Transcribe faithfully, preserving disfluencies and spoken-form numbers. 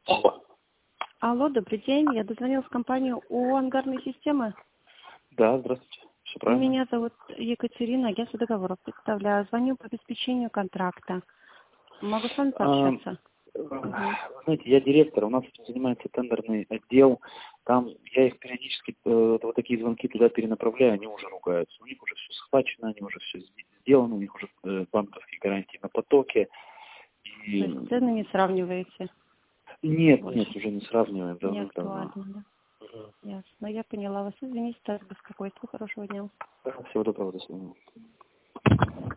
Алло. Алло, добрый день. Я дозвонилась в компанию ООО «Ангарные системы». Да, здравствуйте. Все правильно. Меня зовут Екатерина, агентство договоров представляю. Звоню по обеспечению контракта. Могу с вами пообщаться? А, угу. Знаете, я директор, у нас этим занимается тендерный отдел. Там я их периодически, э, вот такие звонки туда перенаправляю, они уже ругаются. У них уже все схвачено, они уже все сделано, у них уже э, банковские гарантии на потоке. И... То есть цены не сравниваете? Нет, Больше. нет, уже не сравниваем. Не Давно. актуально, да? Угу. Ясно. Я поняла вас. Извините, так беспокойство. Хорошего дня. Всего доброго, до свидания.